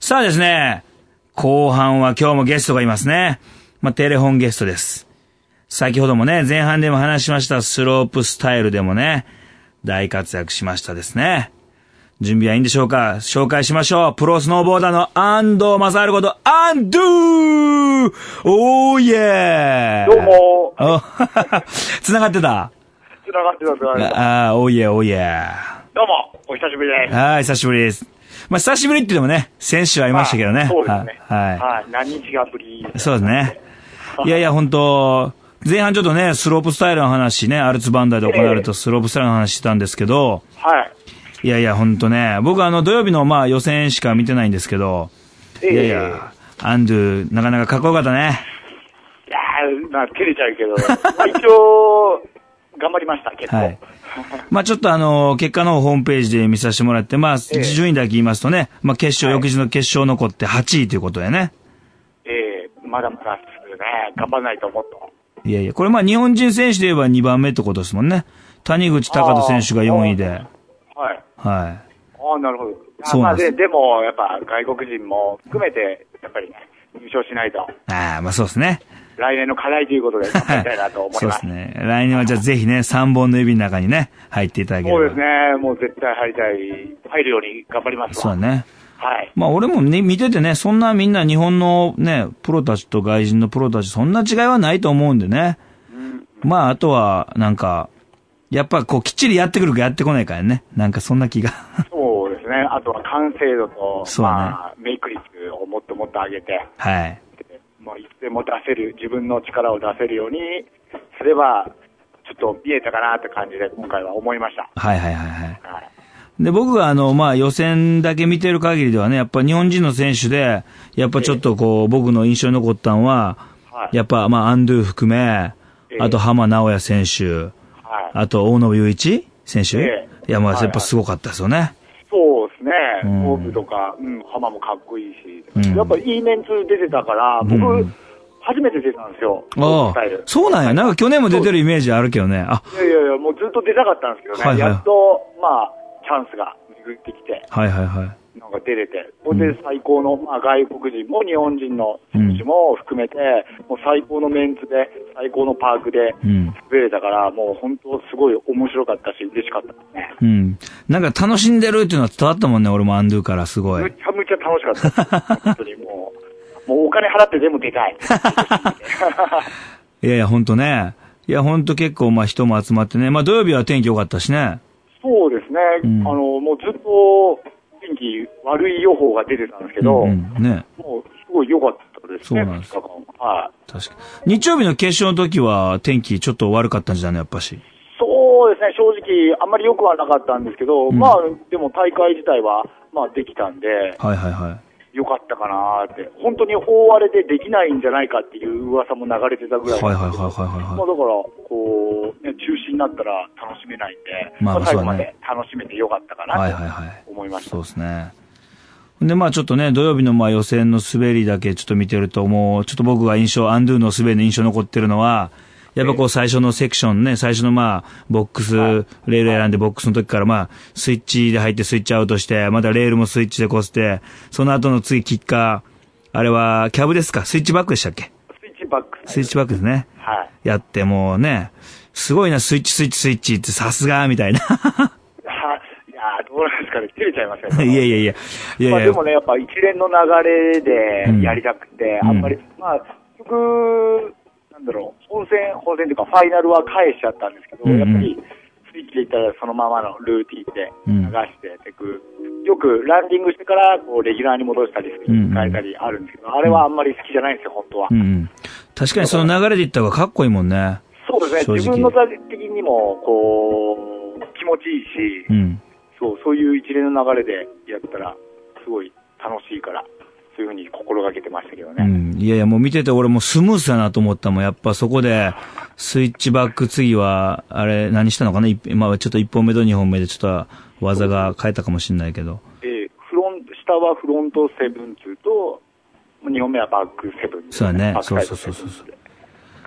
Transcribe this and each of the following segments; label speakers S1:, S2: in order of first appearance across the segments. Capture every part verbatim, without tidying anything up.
S1: さあですね、後半は今日もゲストがいますね。まあ、テレフォンゲストです。先ほどもね、前半でも話しましたスロープスタイルでもね、大活躍しましたですね。準備はいいんでしょうか。紹介しましょう。プロスノーボーダーの安藤正治ことアンドゥーおーイエー
S2: どうも
S1: つながってた
S2: つながってた、つながってた。
S1: ああ、おーイエーおーイエー
S2: どうも、お久しぶりです。
S1: はい、久しぶりです。まあ、久しぶりって言ってもね、先週会いましたけどね。
S2: そうですね。
S1: はい。はい
S2: はい、何日がぶり。
S1: そうですね。いやいや、本当前半ちょっとね、スロープスタイルの話ね、アルツバンダイで行われたスロープスタイルの話したんですけど、
S2: はい。
S1: いやいや、ほんとね、僕あの土曜日のまあ予選しか見てないんですけど、
S2: ええ、
S1: いやいや、アンドゥ、なかなかかっこよかったね。
S2: いやー、まあ、照れちゃうけど、まあ、一応、頑張りました、結構。はい。
S1: まあちょっとあの、結果のホームページで見させてもらって、まあ、
S2: ええ、
S1: 順位だけ言いますとね、まあ決勝、はい、翌日の決勝残ってはちいということでね。
S2: ええ、まだまだですね、頑張らないと思った。
S1: いやいや、これまあ日本人選手で言えばにばんめってことですもんね。谷口隆人選手がよんいで。
S2: はい。
S1: はい。
S2: ああ、なるほど。
S1: そうなんです。
S2: まあ、で、でも、やっぱ外国人も含めて、やっぱりね、優勝しないと。
S1: ああ、まあそうですね。
S2: 来年の課題ということで頑張りたいなと思います。
S1: そうですね。来年はじゃあぜひね、さんぼんの指の中にね、入っていただければ。
S2: そうですね。もう絶対入りたい、入るように頑張りますわ。
S1: そうだね。
S2: はい。
S1: まあ俺もね、見ててね、そんなみんな日本のね、プロたちと外人のプロたち、そんな違いはないと思うんでね。うん、まああとは、なんか、やっぱこうきっちりやってくるかやってこないからね。なんかそんな気が。
S2: そうですね。あとは完成度と、
S1: そうね、
S2: まあ、メイク率をもっともっと上げて。
S1: はい。
S2: もういつでも出せる、自分の力を出せるようにすれば、ちょっと見えたかなって感じで今回は思いました。
S1: はいはいはいはい。はい、で、僕があの、まあ予選だけ見てる限りではね、やっぱ日本人の選手で、やっぱちょっとこう、僕の印象に残ったのは、はい、やっぱまあアンドゥ含め、あと浜直也選手、はい、あと大野雄一選手、えー、いやまあやっぱすごかったですよね。はいはい、
S2: そうですね。オーブとか、うん、浜もかっこいいし、うん、やっぱいいメンツ出てたから、僕、うん、初めて出たんですよ。
S1: ああ、そうなんや。なんか去年も出てるイメージあるけどね。あ、
S2: いやいやいや、もうずっと出たかったんですけどね。はいはい、やっと、まあ、チャンスが巡ってきて。
S1: はいはいはい。
S2: なんか出れて。それで最高の、まあ、外国人も日本人の選手も含めて、うん、もう最高のメンツで、最高のパークで滑れたから、うん、もう本当すごい面白かったし、嬉しかったですね。
S1: うん。なんか楽しんでるっていうのは伝わったもんね、俺もアンドゥからすごい。
S2: むちゃむちゃ楽しかったです。本当にもう、もうお金払って全部出たい。
S1: いやいや、ほんとね。いや、ほんと結構、まあ人も集まってね。まあ土曜日は天気良かったしね。
S2: そうですね。うん、あの、もうずっと天気悪い予報が出てたんですけど、うんうん、ね。もうすごい良かったですね。そうなんです。はい。
S1: 確かに。日曜日の決勝の時は天気ちょっと悪かったんじゃないやっぱし。
S2: そうですね。正直、あんまり良くはなかったんですけど、うん、まあ、でも大会自体は、まあできたんで、
S1: はいはいはい。
S2: 良かったかなーって。本当に大荒れでできないんじゃないかっていう噂も流れてたぐらい。
S1: はいはいはいはいはい。
S2: まあだから、こう、ね、中止になったら楽しめないんで、まあ、まあ最後まで楽しめて良かったかなと思いました。
S1: はいはいはい、そうですね。で、まあちょっとね、土曜日のまあ予選の滑りだけちょっと見てると、もうちょっと僕が印象、アンドゥの滑りの印象残ってるのは、やっぱこう最初のセクションね、最初のまあ、ボックス、レール選んでボックスの時からまあ、スイッチで入ってスイッチアウトして、またレールもスイッチでこして、その後の次キッカー、あれはキャブですか？スイッチバックでしたっけ？
S2: スイッチバック。
S1: スイッチバックですね。
S2: はい。
S1: やってもうね、すごいな、スイッチスイッチスイッチってさすがみたいな。
S2: いやー、どうなんですかね、照れちゃいましたね。
S1: いやいやいや。いやいや
S2: まあでもね、やっぱ一連の流れでやりたくて、うん、あんまり、まあ、結局、なんだろう、本戦、本戦というかファイナルは返しちゃったんですけど、うんうん、やっぱりスイッチでいったらそのままのルーティンで流しててく、うん、よくランディングしてからこうレギュラーに戻したり、スイッチ変えたりあるんですけど、うんうん、あれはあんまり好きじゃないんですよ、本当は。
S1: うんうん、確かにその流れでいった方がかっこいいもんね。
S2: そうですね、自分の座的にもこう、気持ちいいし、うん、そう、そういう一連の流れでやったらすごい楽しいから。そういうふうに心がけてましたけどね。
S1: うん。いやいや、もう見てて俺もスムースだなと思ったもん。やっぱそこで、スイッチバック次は、あれ、何したのかな、まあちょっといっぽんめとにほんめでちょっと技が変えたかもしれないけど。
S2: えー、フロント、下はフロントセブンツーと、にほんめはバックセブンツー、ね。
S1: そうだね。そうそうそうそう。
S2: 感じで。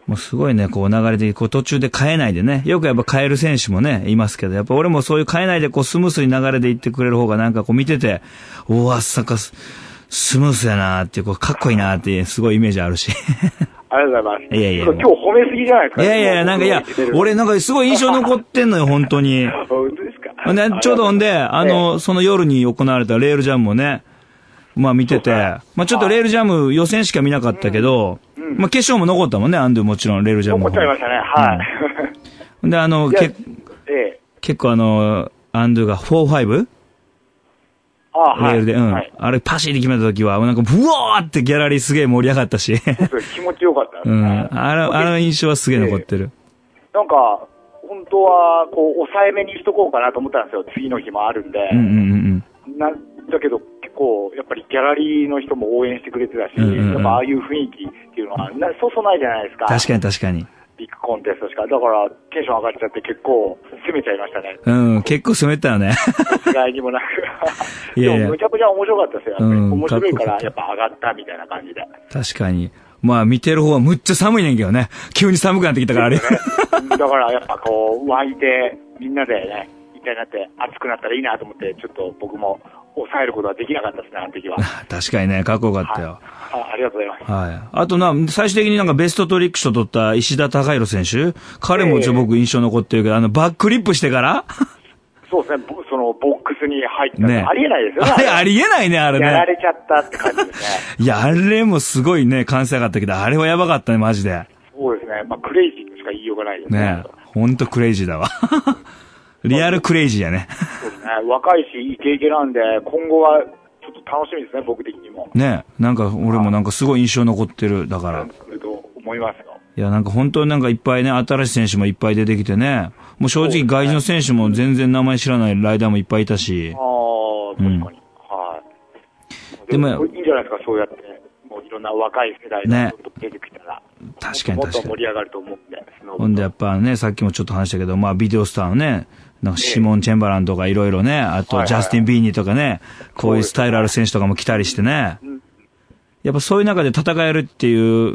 S1: もうすごいね、こう流れで、こう途中で変えないでね、よくやっぱ変える選手もね、いますけど、やっぱ俺もそういう変えないでこうスムースに流れでいってくれる方がなんかこう見てて、おわ、さかスムースやなーっていう、こうかっこいいなーっていう、すごいイメージあるし。
S2: ありがとうございます。
S1: いやいや。
S2: 今日褒めすぎじゃないですか。
S1: いやいや、なんかいや、俺なんかすごい印象残ってんのよ、本当に。
S2: 本当ですか。
S1: ね、ちょうどほんで、あの、ええ、その夜に行われたレールジャムもね、まあ見てて、まあちょっとレールジャム予選しか見なかったけど、うんうん、まあ決勝も残ったもんね、アンドゥもちろんレールジャムも。
S2: 残っちゃいましたね、はい。
S1: うん、で、あの、け
S2: ええ、
S1: 結構あの、アンドゥがフォー、ファイブ?
S2: ああ、
S1: レールで、はい、うん、はい。あれパシリ決めた時は、なんかブワーってギャラリーすげえ盛り上がったし。
S2: 気持ちよかったですね。
S1: うん。あの、あの印象はすげえ残ってる。
S2: えー、なんか、本当は、こう、抑えめにしとこうかなと思ったんですよ。次の日もあるんで。
S1: うんうんうんうん。
S2: なだけど、結構、やっぱりギャラリーの人も応援してくれてたし、うんうんうん、やっぱああいう雰囲気っていうのは、なそうそうないじゃないですか。
S1: 確かに確かに。
S2: ビッグコンテストしか。だから、テンション上がっちゃって結構、攻めちゃいましたね。
S1: うん、結構攻めたよね。
S2: 違いにもなく。でも、むちゃくちゃ面白かったですよ。うん、面白いから、やっぱ上がったみたいな感じで。
S1: 確かに。まあ、見てる方はむっちゃ寒いねんけどね。急に寒くなってきたからあれ。
S2: ね、だから、やっぱこう、湧いて、みんなでね、一体になって熱くなったらいいなと思って、ちょっと僕も抑えることはできなかったですね、あの時は。
S1: 確かにね、かっこよかったよ。
S2: はい、あ, ありがとうございます。
S1: はい。あとな、最終的になんかベストトリック賞取った石田貴弘選手、彼もちょ、僕印象残ってるけど、あの、バックリップしてから
S2: そうですね、そのボックスに入った、ね、ありえないですよね。
S1: あれ、ありえないね、あれね。
S2: やられちゃったって感じですね。
S1: いや、あれもすごいね、歓声上がったけど、あれはやばかったね、マジで。
S2: そうですね、まあ、クレイジーとしか言いようがないですね。
S1: ねほんとクレイジーだわ。リアルクレイジーやね。
S2: そうですね、若いし、イケイケなんで、今後は、ちょっと楽しみですね、僕的にも。
S1: ねなんか、俺もなんかすごい印象残ってる、だから。
S2: 来ると思いますよ。
S1: いや、なんか本当になんかいっぱいね、新しい選手もいっぱい出てきてね。もう正直外人の選手も全然名前知らないライダーもいっぱいいたし。
S2: ああ、確かに。うん、はい。でも、いいんじゃないですか、そうやって。もういろんな若い世代が出てきたら。ね、
S1: 確かに確かに。
S2: もっと盛り上がると思うんで。
S1: ほんでやっぱね、さっきもちょっと話したけど、まあビデオスターのね、なんかシモン・チェンバランとかいろいろね、あとジャスティン・ビーニーとかね、こういうスタイルある選手とかも来たりしてね。やっぱそういう中で戦えるっていう、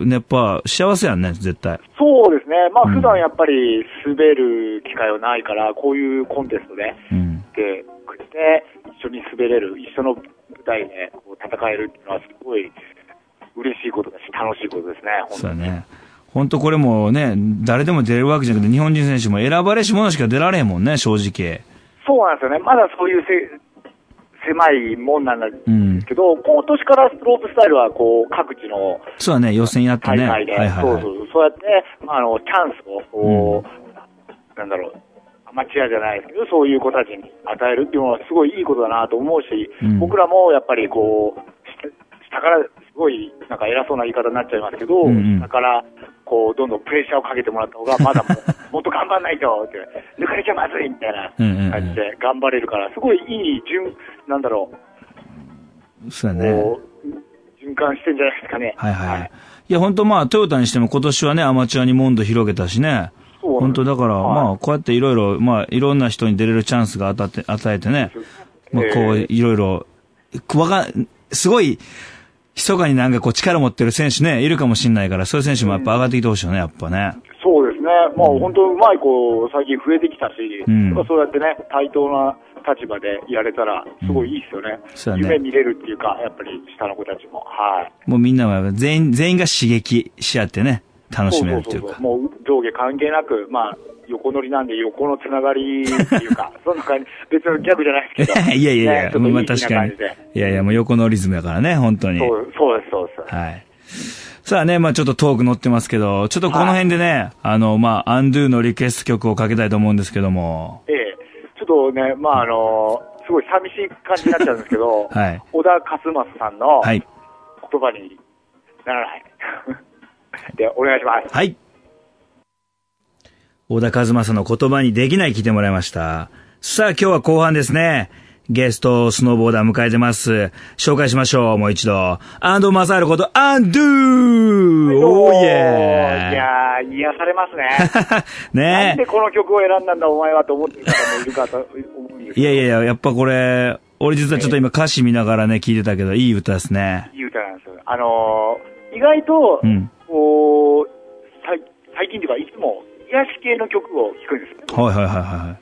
S1: ね、やっぱ幸せやんね、絶対。
S2: そうですね。まあ普段やっぱり滑る機会はないから、こういうコンテストで、うん、で、一緒に滑れる、一緒の舞台でこう戦えるっていうのはすごい嬉しいことだし、楽しいことですね、本当に。
S1: そうだね。本当これもね、誰でも出れるわけじゃなくて、日本人選手も選ばれし者しか出られへんもんね、正直。
S2: そうなんですよね。まだそういうせ狭いもんなんですけど、うん、今年からスロープスタイルはこう各地の
S1: そうね、予選やってね。
S2: 大会で、はいはいはい、そうそう、そうやって、まあ、あのチャンスをこう、うん、なんだろう、アマチュアじゃないですけど、そういう子たちに与えるっていうのはすごいいいことだなと思うし、うん、僕らもやっぱりこう下からすごいなんか偉そうな言い方になっちゃいますけど、うんうん、下からこうどんどんプレッシャーをかけてもらった方がまだももっと頑張んないとって抜かれちゃまずいみたいな感じで頑張れるから、すごいいい順なんだろう。
S1: そうだね。
S2: 循環してんじゃないですかね。
S1: はいはい。はい、いや本当まあトヨタにしても今年はねアマチュアに門戸広げたしね。本当だから、はい、まあこうやっていろいろまあいろんな人に出れるチャンスが与えて与えてね。まあこういろいろわかすごい。密かになんかこう力持ってる選手ね、いるかもしれないから、そういう選手もやっぱ上がってきてほしいよね、やっぱね。
S2: そうですね。まあ、うん、本当うまい子、最近増えてきたし、うん、そうやってね、対等な立場でやれたら、すごいいいですよね。うん、そうね。夢見れるっていうか、やっぱり下の子たちも。はい。
S1: もうみんなは全員、全員が刺激し合ってね、楽しめるっていうか。
S2: そうそうそうそう。もう上下関係なく、まあ、横乗りなんで横のつながりっていうか、そんな感じ、別のギャグじゃないですけど。
S1: いやいやいや、ね、まあ確かに。いやいや、もう横乗りズムやからね、本当に。
S2: そう、そうです、そうです。
S1: はい。さあね、まあちょっとトーク乗ってますけど、ちょっとこの辺でね、はい、あの、まあ、アンドゥのリクエスト曲をかけたいと思うんですけども。
S2: ええ。ちょっとね、まああの、すごい寂しい感じになっちゃうんですけど、はい。小田和正さんの言葉にならない。はい、で、お願いします。
S1: はい。小田和正の言葉にできない聞いてもらいました。さあ今日は後半ですね。ゲストスノーボーダー迎えてます。紹介しましょう。もう一度。アンドマサールことアンドゥー
S2: おーイェーいやー、癒されますね。ねなんでこの曲を選んだんだお前はと思ってる方もいるかと思うんですけど。
S1: いやいやいや、やっぱこれ、俺実はちょっと今歌詞見ながらね、聞いてたけど、いい歌ですね。
S2: いい歌なんですよ。あのー、意外と、うん、こう、最最近というか、いつも癒し系の曲を聴くんですね。
S1: はいはいはいはい。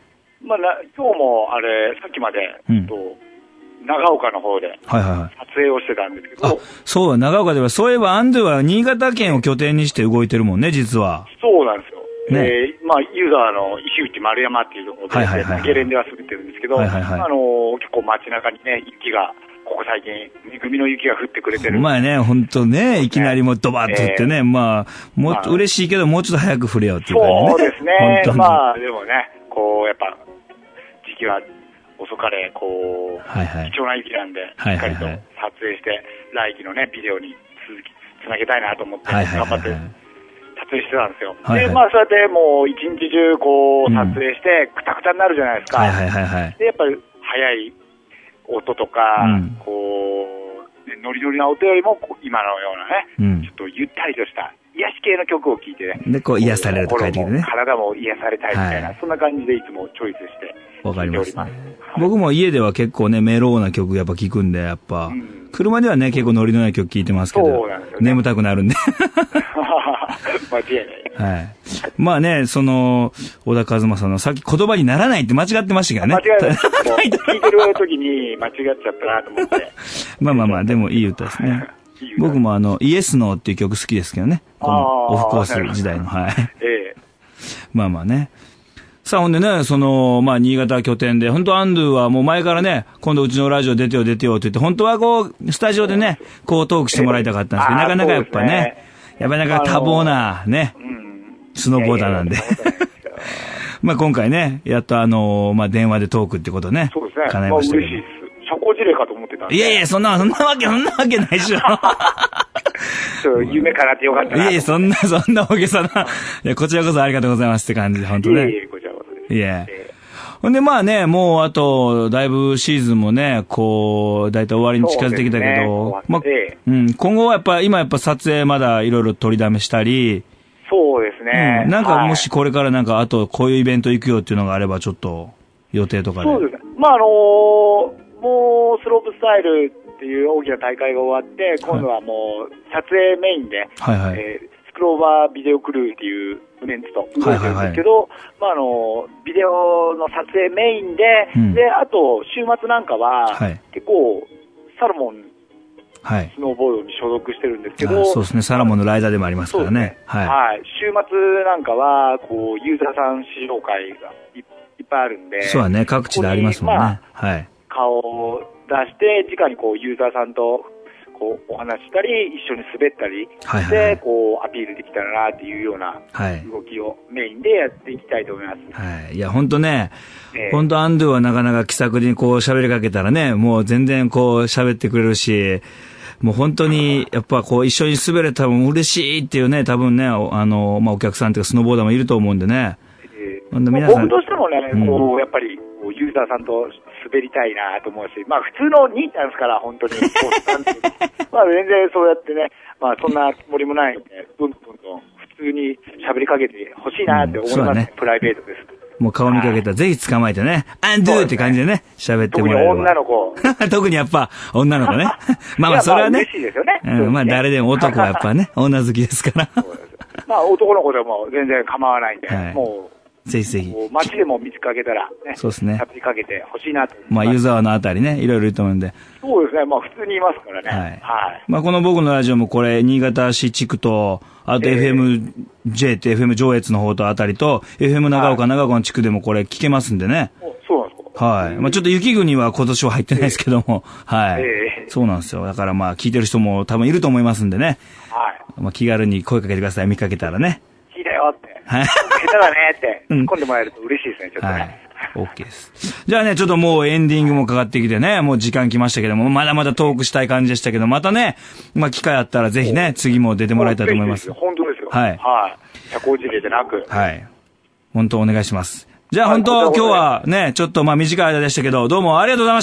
S2: まあ、な今日もあれ、さっきまで、うん、と長岡の方で撮影をしてたんですけど。
S1: はいはいはい、あ、そうだ、長岡では、そういえばアンドゥは新潟県を拠点にして動いてるもんね、実は。
S2: そうなんですよ。ね、えー、まあ、ユーザーの石内丸山っていうところで、はいはいはいはい、ゲレンでは滑ってるんですけど、はいはいはい、あのー、結構街中にね、雪が、ここ最近、恵みの雪が降ってくれてる。
S1: まあね、ほんとね、いきなりもうドバッと降ってね、えー、まあ、もっと嬉しいけど、もうちょっと早く降れよっていう感じね。
S2: そうですね。まあ、でもね、こう、やっぱ、時期は遅かれ、こう、はいはい、貴重な雪なんで、しっかりと撮影して、来季のね、ビデオに続き、つなげたいなと思って、頑張って、撮影してたんですよ。はいはい、で、まあ、そうやってもう、一日中、こう、撮影して、くたくたになるじゃないですか。はいはいはいはい、で、やっぱり、早い音とか、うん、こう、ね、ノリノリな音よりも、今のようなね、うん、ちょっとゆったりとした、癒し系の曲を聴いてね。
S1: で、こう、癒されると書いてきてね。
S2: 体も癒されたいみたいな、はい、そんな感じでいつもチョイスして聴いております。
S1: わかりますね。僕も家では結構ね、メローな曲やっぱ聴くんで、やっぱ、うん、車ではね、結構ノリのない曲聴いてますけど、そうなんですよね、眠たくなるんで。
S2: 間違いない。
S1: はい。まあね、その、小田和正のさっき言葉にならないって間違ってましたけどね。
S2: 間違いない。聞いてる時に間違っちゃったなと思って。
S1: まあまあまあ、でもいい歌ですね。僕もあの、イエスノーっていう曲好きですけどね。このオフコース時代の。はい。ええ。まあまあね。さあほんでね、その、まあ新潟拠点で、本当アンドゥはもう前からね、今度うちのラジオ出てよ出てよって言って、本当はこう、スタジオでね、こうトークしてもらいたかったんですけど、なかなかやっぱね、やっぱりなんか多忙なね、スノーボーダーなんで。まあ今回ね、やっとあの、まあ電話でトークってことね。
S2: そうですね。叶いましたけど。まあ嬉しいです。社交辞令かと思ってたんで。
S1: いやいや、そんな、そんなわけ、そんなわけないでしょ。
S2: そう夢からってよかったな。
S1: いやいや、そんな、そんな大げさな。いや、こちらこそありがとうございますって感じで、本当ね。いやいや、こちらこそです。いや。ほんで、まあね、もう、あと、だいぶシーズンもね、こう、だいたい終わりに近づいてきたけど、ね、まあ、うん、今後はやっぱ、今やっぱ撮影まだいろいろ取りだめしたり、
S2: そうですね。
S1: うん、なんか、もしこれからなんか、あと、こういうイベント行くよっていうのがあれば、ちょっと、予定とかで。
S2: そうですね。まあ、あのー、もう、スロープスタイルっていう大きな大会が終わって、今度はもう、撮影メインで、はいはい、えー、スクローバービデオクルーっていうメンツと動いてるんですけど、はいはいはい、まあ、あの、ビデオの撮影メインで、うん、で、あと、週末なんかは、はい、結構、サロモン、はい、スノーボードに所属してるんですけど、
S1: そうですね、サロモンのライダーでもありますからね。ね、
S2: はい、はい。週末なんかは、こう、ユーザーさん試乗会がいっぱいあるんで、
S1: そうだね、各地でありますもんね。まあ、はい。
S2: 顔を出して、直にこう、ユーザーさんと、こう、お話したり、一緒に滑ったりして、はいはいはい、こう、アピールできたらなっていうような動きをメインでやっていきたいと思います。
S1: はい。いや、ほんとね、えー、ほんとアンドゥはなかなか気さくにこう喋りかけたらね、もう全然こう喋ってくれるし、もう本当に、やっぱこう一緒に滑れたら嬉しいっていうね、多分ね、あの、まあ、お客さんというかスノーボーダーもいると思うんでね。
S2: えー、皆さん僕としてもね、うん、こう、やっぱり、ユーザーさんと滑りたいなと思うし、まあ普通のになんですから、本当に。まあ全然そうやってね、まあそんなつもりもないんで、どんどんどんどん普通に喋りかけてほしいなって思いますね、うん、ね、プライベートです。
S1: もう顔見かけたらぜひ捕まえてね、アンドゥって感じでね、喋ってもらえれば。
S2: 特に女の子。
S1: 特にやっぱ女の子ね。まあまあそれはね。
S2: 嬉しいですよね。
S1: うん、まあ誰でも男はやっぱね、女好きですから。そうです。
S2: まあ男の子でも全然構わないんで、はい、もう。
S1: ぜひぜひ。
S2: 街でも見つかけたらね。
S1: そうですね。
S2: 喋りかけてほしいなと思います。
S1: まあ、湯沢のあたりね、いろいろいると思うんで。
S2: そうですね。まあ、普通にいますからね。はい。はい。
S1: まあ、この僕のラジオもこれ、新潟市地区と、あと エフエムジェー って エフエム 上越の方とあたりと、エフエム 長岡、はい、長岡の地区でもこれ聞けますんでね。
S2: そうなんですか。
S1: はい。まあ、ちょっと雪国は今年は入ってないですけども、はい。えー、そうなんですよ。だからまあ、聞いてる人も多分いると思いますんでね。はい。まあ、気軽に声かけてください。見かけたらね。
S2: 聞いたよって。はい。下手だねって、突っ込んでもらえると嬉しいですね、ちょっとね。はい。
S1: OK です。じゃあね、ちょっともうエンディングもかかってきてね、もう時間来ましたけども、まだまだトークしたい感じでしたけど、またね、まあ機会あったらぜひね、次も出てもらいたいと思います。
S2: 本当ですよ。
S1: はい。
S2: はい。社交辞令じゃなく。
S1: はい。本当お願いします。じゃあ本当、今日はね、ちょっとまあ短い間でしたけど、どうもありがとうございました。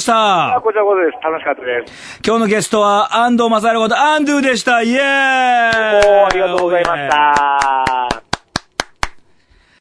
S2: あ、こちらこそです。楽しかったです。
S1: 今日のゲストは、安藤正弘ことアンドゥでした。イエーイ。
S2: どうもありがとうございました。